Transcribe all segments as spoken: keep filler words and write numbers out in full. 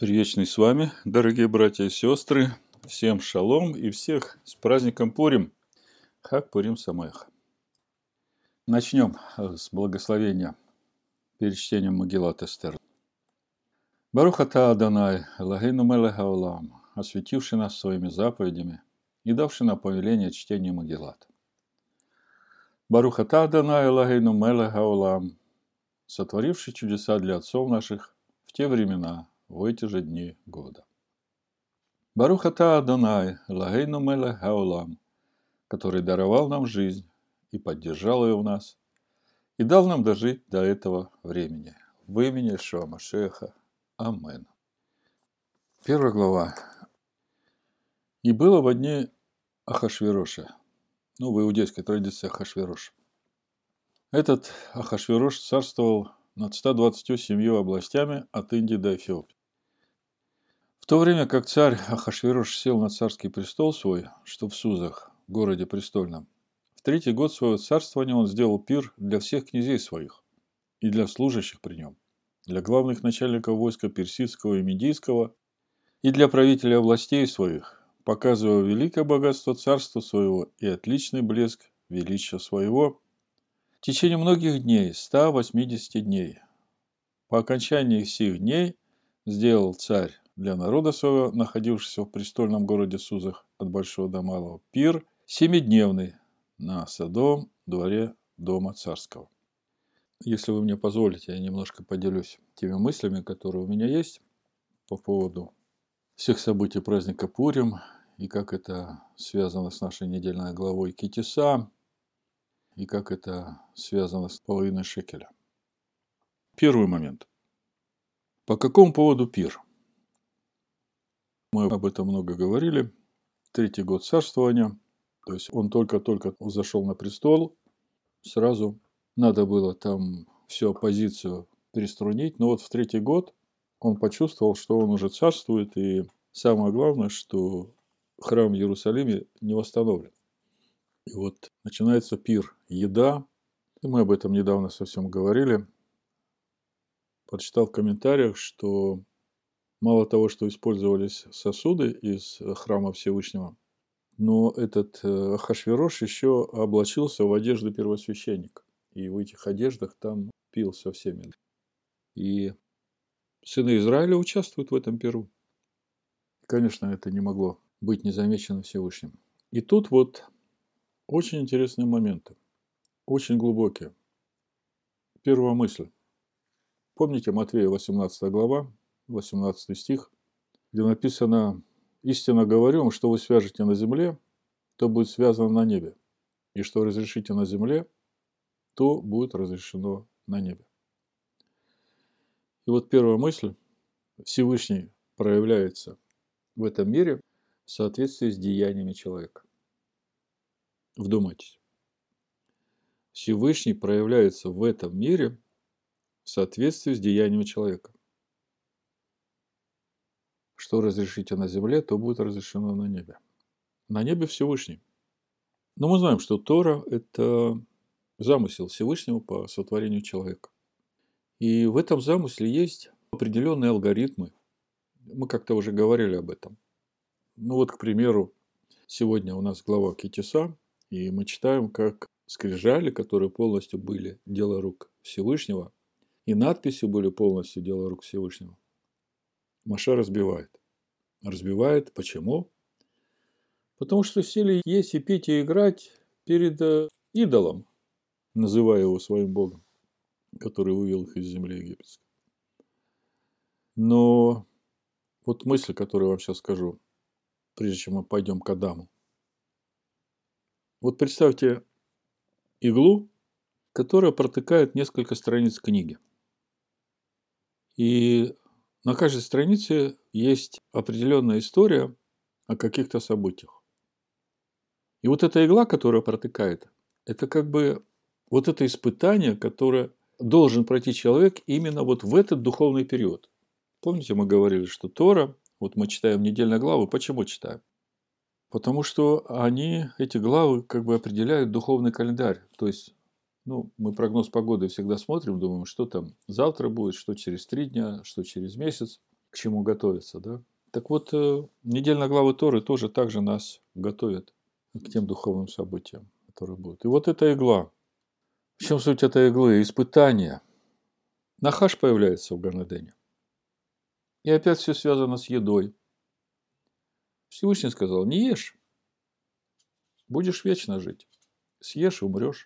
Приветственный с вами, дорогие братья и сестры. Всем шалом и всех с праздником Пурим. Хаг Пурим Самех. Начнем с благословения перед чтением Мегилат Эстер. Барух ата Адонай, Элогейну мелех хаолам, осветивший нас своими заповедями и давший нам повеление чтения Мегилат. Барух ата Адонай, Элогейну мелех хаолам, сотворивший чудеса для отцов наших в те времена, в эти же дни года. Барух ата Адонай, Элогейну мелех хаолам, который даровал нам жизнь и поддержал ее в нас, и дал нам дожить до этого времени. В имени Йешуа Машиаха. Амен. Первая глава. И было во дни Ахашвероша, ну, в иудейской традиции Ахашверош. Этот Ахашверош царствовал над ста двадцатью семью областями от Индии до Эфиопии. В то время как царь Ахашверош сел на царский престол свой, что в Сузах, городе престольном, в третий год своего царствования он сделал пир для всех князей своих и для служащих при нем, для главных начальников войска персидского и медийского и для правителей областей своих, показывая великое богатство царства своего и отличный блеск величия своего в течение многих дней, ста восьмидесяти дней. По окончании всех дней сделал царь для народа своего, находившегося в престольном городе Сузах от большого до малого, пир семидневный на садом дворе дома царского. Если вы мне позволите, я немножко поделюсь теми мыслями, которые у меня есть по поводу всех событий праздника Пурим и как это связано с нашей недельной главой Ки-Тиса и как это связано с половиной шекеля. Первый момент. По какому поводу пир? Мы об этом много говорили. Третий год царствования. То есть он только-только зашел на престол. Сразу надо было там всю оппозицию переструнить. Но вот в третий год он почувствовал, что он уже царствует. И самое главное, что храм в Иерусалиме не восстановлен. И вот начинается пир, еда. И мы об этом недавно совсем говорили. Прочитал в комментариях, что мало того, что использовались сосуды из храма Всевышнего, но этот Ахашверош еще облачился в одежды первосвященника. И в этих одеждах там пил со всеми. И сыны Израиля участвуют в этом пиру. Конечно, это не могло быть незамечено Всевышним. И тут вот очень интересные моменты. Очень глубокие. Первая мысль. Помните Матвея восемнадцатая глава, восемнадцатый стих, где написано: «Истинно говорю вам, что вы свяжете на земле, то будет связано на небе, и что разрешите на земле, то будет разрешено на небе». И вот первая мысль. Всевышний проявляется в этом мире в соответствии с деяниями человека. Вдумайтесь. Всевышний проявляется в этом мире в соответствии с деяниями человека. Что разрешите на земле, то будет разрешено на небе. На небе Всевышний. Но мы знаем, что Тора – это замысел Всевышнего по сотворению человека. И в этом замысле есть определенные алгоритмы. Мы как-то уже говорили об этом. Ну вот, к примеру, сегодня у нас глава Ки-Тиса, и мы читаем, как скрижали, которые полностью были дело рук Всевышнего, и надписи были полностью дело рук Всевышнего, Моше разбивает. Разбивает почему? Потому что сели есть и пить и играть перед идолом, называя его своим богом, который вывел их из земли египетской. Но вот мысль, которую я вам сейчас скажу, прежде чем мы пойдем к Адаму. Вот представьте иглу, которая протыкает несколько страниц книги. И на каждой странице есть определенная история о каких-то событиях. И вот эта игла, которая протыкает, это как бы вот это испытание, которое должен пройти человек именно вот в этот духовный период. Помните, мы говорили, что Тора, вот мы читаем недельные главы, почему читаем? Потому что они, эти главы, как бы определяют духовный календарь. То есть, ну, мы прогноз погоды всегда смотрим, думаем, что там завтра будет, что через три дня, что через месяц. к чему готовиться, да? Так вот, э, недельные главы Торы тоже так же нас готовят к тем духовным событиям, которые будут. И вот эта игла. В чем суть этой иглы? Испытание. Нахаш появляется в Ган-Эдене. И опять все связано с едой. Всевышний сказал: не ешь, будешь вечно жить. Съешь – умрешь.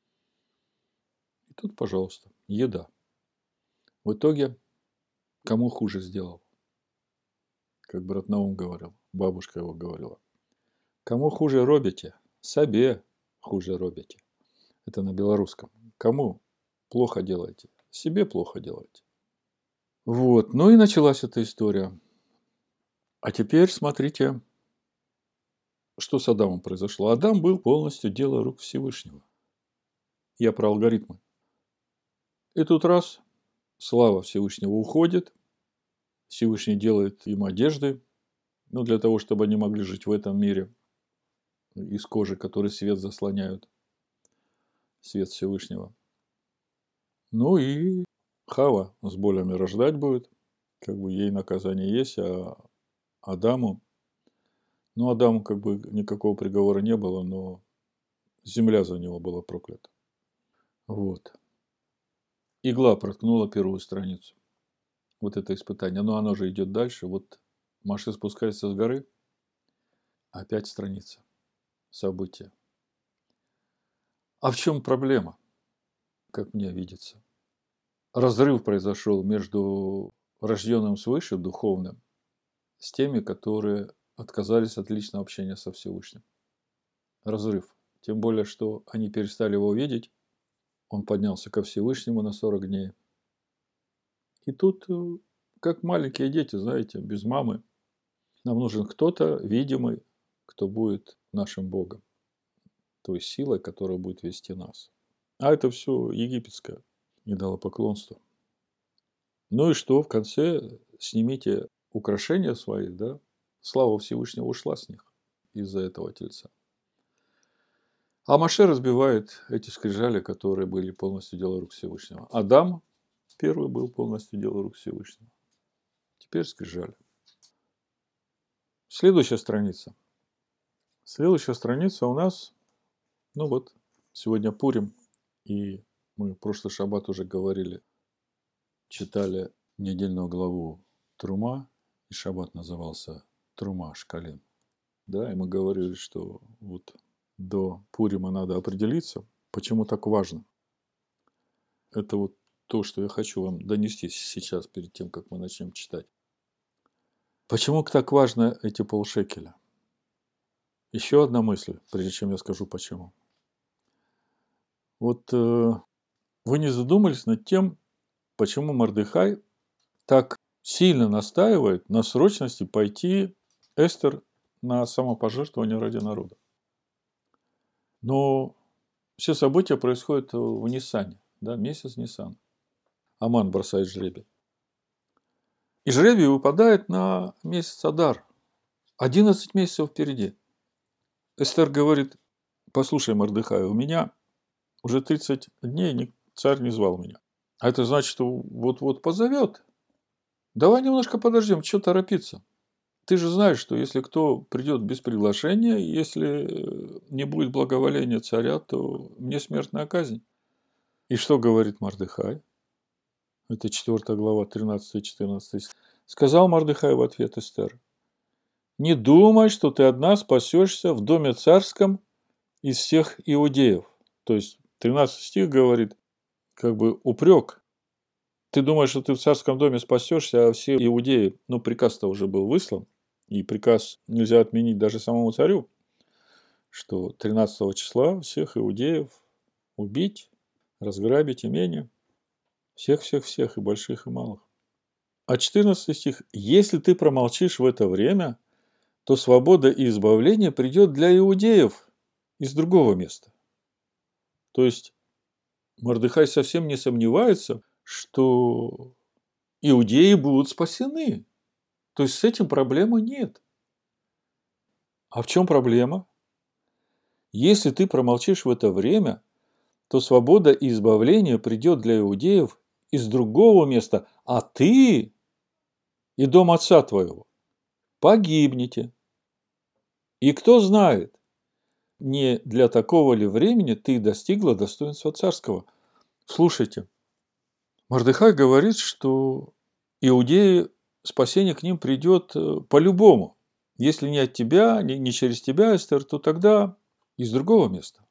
И тут, пожалуйста, еда. В итоге, кому хуже сделал? Как брат Наум говорил, бабушка его говорила. Кому хуже робите, себе хуже робите. Это на белорусском. Кому плохо делаете, себе плохо делаете. Вот. Ну и началась эта история. А теперь смотрите, что с Адамом произошло. Адам был полностью дело рук Всевышнего. Я про алгоритмы. И тут раз, слава Всевышнего уходит, Всевышний делает им одежды, ну, для того, чтобы они могли жить в этом мире, из кожи, который свет заслоняют, свет Всевышнего. Ну и Хава с болями рождать будет, как бы ей наказание есть, а Адаму, ну, Адаму как бы никакого приговора не было, но земля за него была проклята. Вот. Игла проткнула первую страницу. Вот это испытание. Но оно же идет дальше. Вот Моше спускается с горы. Опять страница. События. А в чем проблема? Как мне видится. Разрыв произошел между рожденным свыше, духовным, с теми, которые отказались от личного общения со Всевышним. Разрыв. Тем более, что они перестали его видеть. Он поднялся ко Всевышнему на сорок дней. И тут, как маленькие дети, знаете, без мамы, нам нужен кто-то видимый, кто будет нашим Богом. Той силой, которая будет вести нас. А это все египетское идолопоклонство. Ну и что? В конце снимите украшения свои, да? Слава Всевышнего ушла с них из-за этого тельца. А Моше разбивает эти скрижали, которые были полностью дело рук Всевышнего. Адам первый был полностью дело рук Всевышнего. Теперь скрижали. Следующая страница. Следующая страница у нас, ну вот, сегодня Пурим, и мы в прошлый шаббат уже говорили, читали недельную главу Трума, и шаббат назывался Трума Шкалим. Да, и мы говорили, что вот до Пурима надо определиться, почему так важно. Это вот то, что я хочу вам донести сейчас, перед тем, как мы начнем читать. Почему так важно эти полшекеля? Еще одна мысль, прежде чем я скажу почему. Вот э, вы не задумались над тем, почему Мордехай так сильно настаивает на срочности пойти Эстер на самопожертвование ради народа. Но все события происходят в Ниссане, да, месяц Ниссан. Аман бросает жребий. И жребий выпадает на месяц Адар. одиннадцать месяцев впереди. Эстер говорит: послушай, Мордехай, у меня уже тридцать дней царь не звал меня. А это значит, что вот-вот позовет. Давай немножко подождем, что торопиться? Ты же знаешь, что если кто придет без приглашения, если не будет благоволения царя, то мне смертная казнь. И что говорит Мордехай? Это четвёртая глава, тринадцатый-четырнадцатый. Сказал Мордехай в ответ Эстер: не думай, что ты одна спасешься в доме царском из всех иудеев. То есть тринадцатый стих говорит, как бы упрек. Ты думаешь, что ты в царском доме спасешься, а все иудеи, ну, приказ-то уже был выслан, и приказ нельзя отменить даже самому царю, что тринадцатого числа всех иудеев убить, разграбить имение, всех-всех-всех, и больших, и малых. А четырнадцатый стих: если ты промолчишь в это время, то свобода и избавление придет для иудеев из другого места. То есть Мордехай совсем не сомневается, что иудеи будут спасены. То есть с этим проблемы нет. А в чем проблема? Если ты промолчишь в это время, то свобода и избавление придет для иудеев из другого места, а ты и дом отца твоего погибнете. И кто знает, не для такого ли времени ты достигла достоинства царского. Слушайте, Мордехай говорит, что иудеи, спасение к ним придет э, по-любому. Если не от тебя, не, не через тебя, Эстер, то тогда из другого места.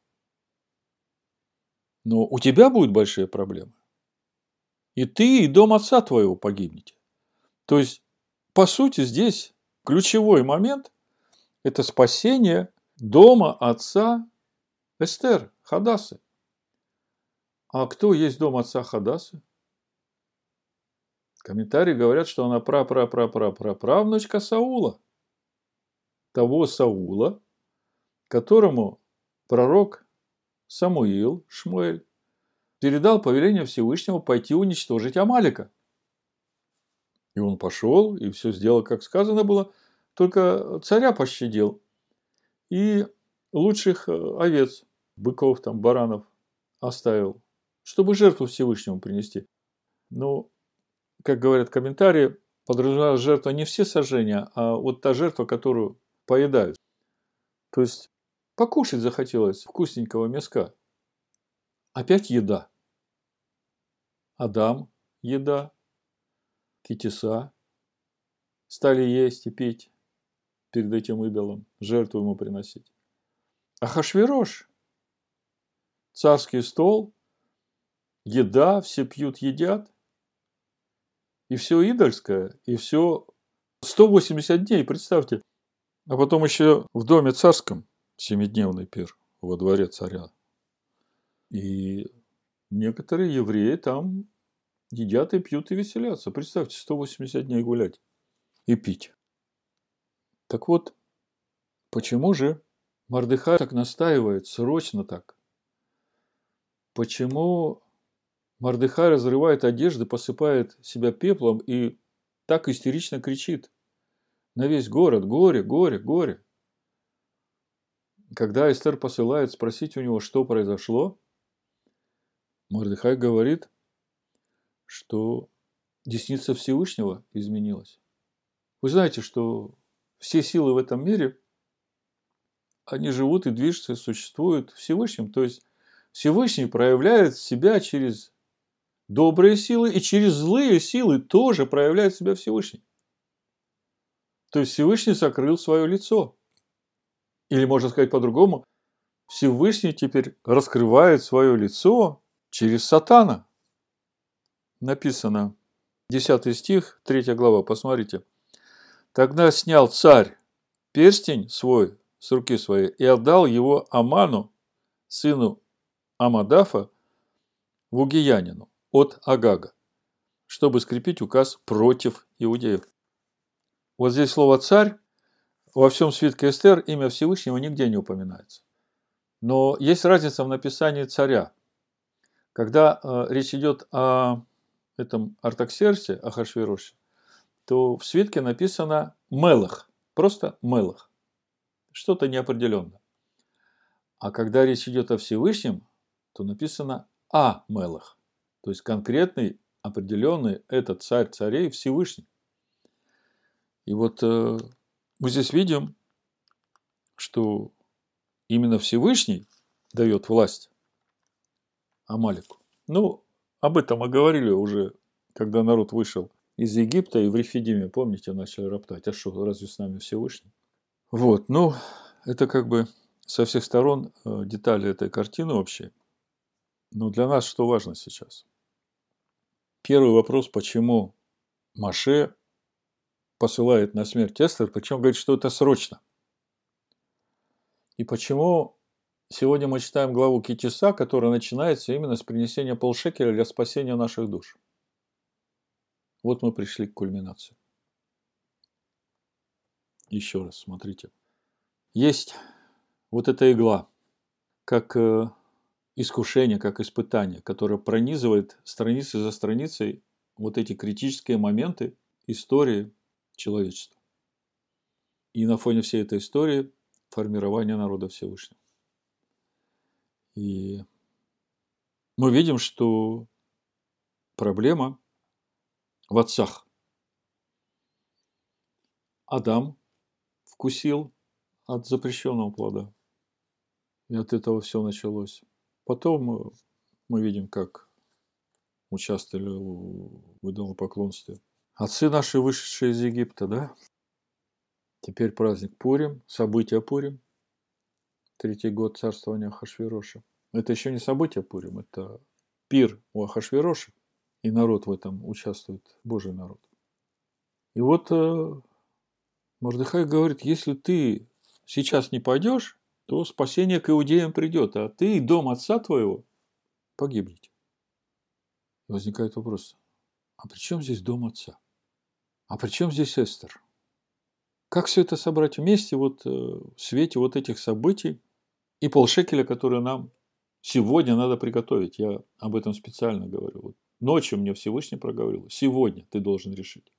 Но у тебя будут большие проблемы. И ты, и дом отца твоего погибнете. То есть, по сути, здесь ключевой момент – это спасение дома отца Эстер, Хадасы. А кто есть дом отца Хадасы? Комментарии говорят, что она пра-пра-пра-пра-пра-правнучка Саула. Того Саула, которому пророк Самуил, Шмуэль, передал повеление Всевышнего пойти уничтожить Амалика. И он пошел, и все сделал, как сказано было, только царя пощадил. И лучших овец, быков, там, баранов оставил, чтобы жертву Всевышнему принести. Ну, как говорят комментарии, подразумевалась жертва не все сожжения, а вот та жертва, которую поедают. То есть, покушать захотелось вкусненького мяска. Опять еда. Адам – еда. Китиса стали есть и пить перед этим идолом, жертву ему приносить. Ахашвирош – царский стол, еда, все пьют, едят. И все идольское, и все сто восемьдесят дней, представьте. А потом еще в доме царском семидневный пир во дворе царя. И некоторые евреи там едят и пьют и веселятся. Представьте, сто восемьдесят дней гулять и пить. Так вот, почему же Мордехай так настаивает, срочно так? Почему Мордехай разрывает одежды, посыпает себя пеплом и так истерично кричит на весь город: горе, горе, горе. Когда Эстер посылает спросить у него, что произошло, Мордехай говорит, что десница Всевышнего изменилась. Вы знаете, что все силы в этом мире, они живут и движутся, и существуют Всевышним. То есть Всевышний проявляет себя через добрые силы, и через злые силы тоже проявляет себя Всевышний. То есть Всевышний сокрыл свое лицо. Или, можно сказать по-другому, Всевышний теперь раскрывает свое лицо через сатана. Написано, десятый стих, третья глава, посмотрите. Тогда снял царь перстень свой с руки своей и отдал его Аману, сыну Амадафа, вугиянину, от Агага, чтобы скрепить указ против иудеев. Вот здесь слово «царь» во всем свитке Эстер, имя Всевышнего нигде не упоминается. Но есть разница в написании царя. Когда э, речь идет о этом Артаксерсе, Ахашвироше, то в свитке написано «мелах», просто «мелах», что-то неопределенное. А когда речь идет о Всевышнем, то написано «а-мелах», то есть конкретный, определенный, это царь царей Всевышний. И вот э, мы здесь видим, что именно Всевышний дает власть Амалику. Ну, об этом мы говорили уже, когда народ вышел из Египта и в Рефидиме, помните, начали роптать. А что, разве с нами Всевышний? Вот, ну, это как бы со всех сторон детали этой картины общей. Но для нас что важно сейчас? Первый вопрос, почему Моше посылает на смерть Эстер, причем говорит, что это срочно. И почему сегодня мы читаем главу Китиса, которая начинается именно с принесения полшекеля для спасения наших душ. Вот мы пришли к кульминации. Еще раз смотрите. Есть вот эта игла, как искушение, как испытание, которое пронизывает страницы за страницей вот эти критические моменты истории человечества. И на фоне всей этой истории формирование народа Всевышнего. И мы видим, что проблема в отцах. Адам вкусил от запрещенного плода. И от этого все началось. Потом э, мы видим, как участвовали в идолопоклонстве отцы наши, вышедшие из Египта, да? Теперь праздник Пурим, события Пурим, третий год царствования Ахашвироша. Это еще не событие Пурим, это пир у Ахашвироша, и народ в этом участвует, Божий народ. И вот э, Мордехай говорит, если ты сейчас не пойдешь, то спасение к иудеям придет, а ты и дом отца твоего погибнете. И возникает вопрос, а при чем здесь дом отца? А при чем здесь Эстер? Как все это собрать вместе вот э, в свете вот этих событий и полшекеля, которые нам сегодня надо приготовить? Я об этом специально говорю. Вот ночью мне Всевышний проговорил. Сегодня ты должен решить.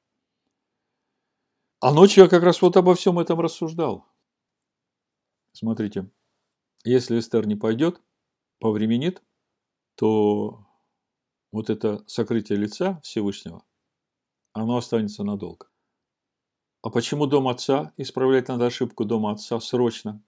А ночью я как раз вот обо всем этом рассуждал. Смотрите, если Эстер не пойдет, повременит, то вот это сокрытие лица Всевышнего, оно останется надолго. А почему дом отца? Исправлять надо ошибку дома отца срочно.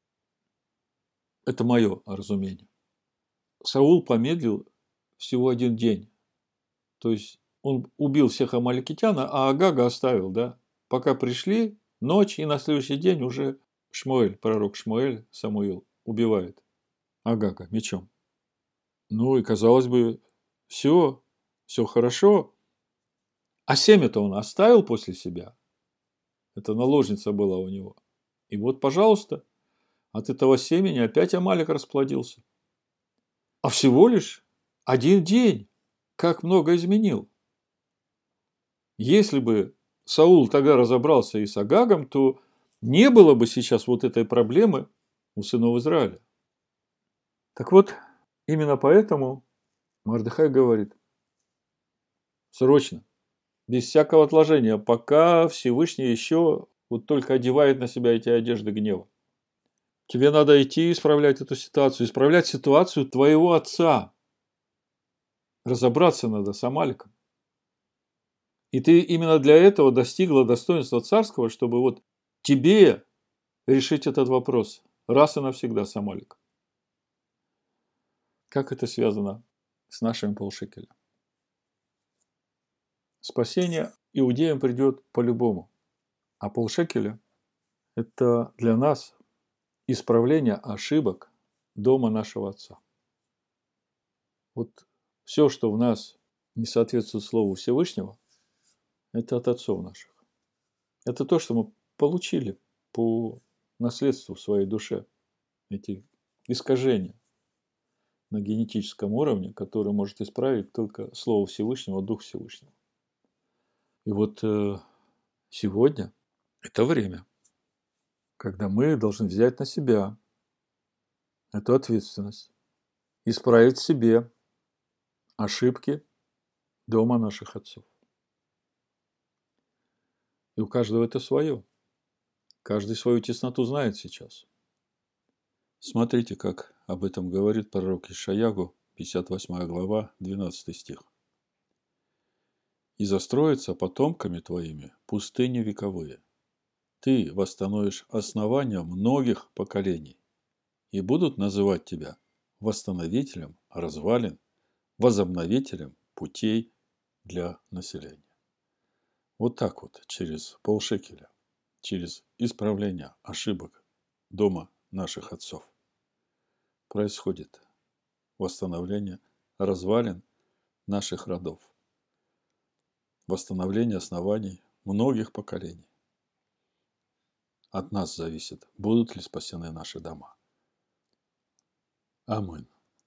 Это мое разумение. Саул помедлил всего один день. То есть он убил всех амаликитян, а Агага оставил, да? Пока пришли, ночь, и на следующий день уже Шмуэль, пророк Шмуэль, Самуил, убивает Агага мечом. Ну и казалось бы, все, все хорошо. А семя-то он оставил после себя. Это наложница была у него. И вот, пожалуйста, от этого семени опять Амалик расплодился. А всего лишь один день. Как много изменил. Если бы Саул тогда разобрался и с Агагом, то не было бы сейчас вот этой проблемы у сынов Израиля. Так вот, именно поэтому Мордехай говорит, срочно, без всякого отложения, пока Всевышний еще вот только одевает на себя эти одежды гнева. Тебе надо идти исправлять эту ситуацию, исправлять ситуацию твоего отца. Разобраться надо с Амаликом. И ты именно для этого достигла достоинства царского, чтобы вот тебе решить этот вопрос раз и навсегда с Амаликом. Как это связано с нашим полшекеля? Спасение иудеям придет по-любому. А полшекеля – это для нас исправление ошибок дома нашего отца. Вот все, что в нас не соответствует Слову Всевышнего, это от отцов наших. Это то, что мы получили по наследству в своей душе. Эти искажения на генетическом уровне, которые может исправить только Слово Всевышнего, Дух Всевышнего. И вот э, сегодня это время, когда мы должны взять на себя эту ответственность, исправить в себе ошибки дома наших отцов. И у каждого это свое. Каждый свою тесноту знает сейчас. Смотрите, как об этом говорит пророк Ишаягу, пятьдесят восьмая глава, двенадцатый стих. «И застроятся потомками твоими пустыни вековые. Ты восстановишь основания многих поколений, и будут называть тебя восстановителем развалин, возобновителем путей для населения». Вот так вот, через полшекеля, через исправление ошибок дома наших отцов происходит восстановление развалин наших родов, восстановление оснований многих поколений. От нас зависит, будут ли спасены наши дома. Аминь.